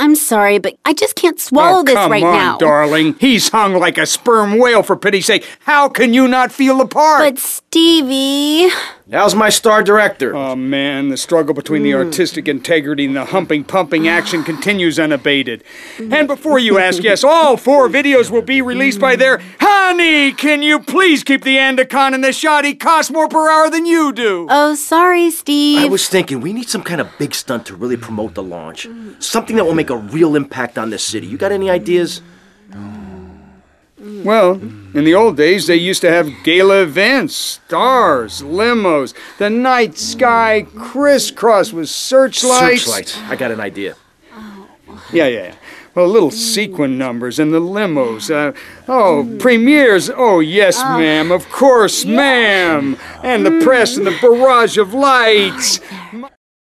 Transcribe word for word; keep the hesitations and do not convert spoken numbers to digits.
I'm sorry, but I just can't swallow oh, this come right on, now. darling. He's hung like a sperm whale, for pity's sake. How can you not feel the part? But Stevie... How's my star director? Oh, man, the struggle between the artistic integrity and the humping, pumping action continues unabated. And before you ask, yes, all four videos will be released by their... Honey, can you please keep the Andacon in the shot? He costs more per hour than you do. Oh, sorry, Steve. I was thinking we need some kind of big stunt to really promote the launch. Something that will make a real impact on this city. You got any ideas? Well, in the old days, they used to have gala events, stars, limos, the night sky crisscross with searchlights. Searchlights. I got an idea. Yeah, yeah, yeah. Well, little sequin numbers and the limos. Uh, oh, premieres. Oh, yes, Oh. ma'am. Of course, ma'am. And the press and the barrage of lights. Right there.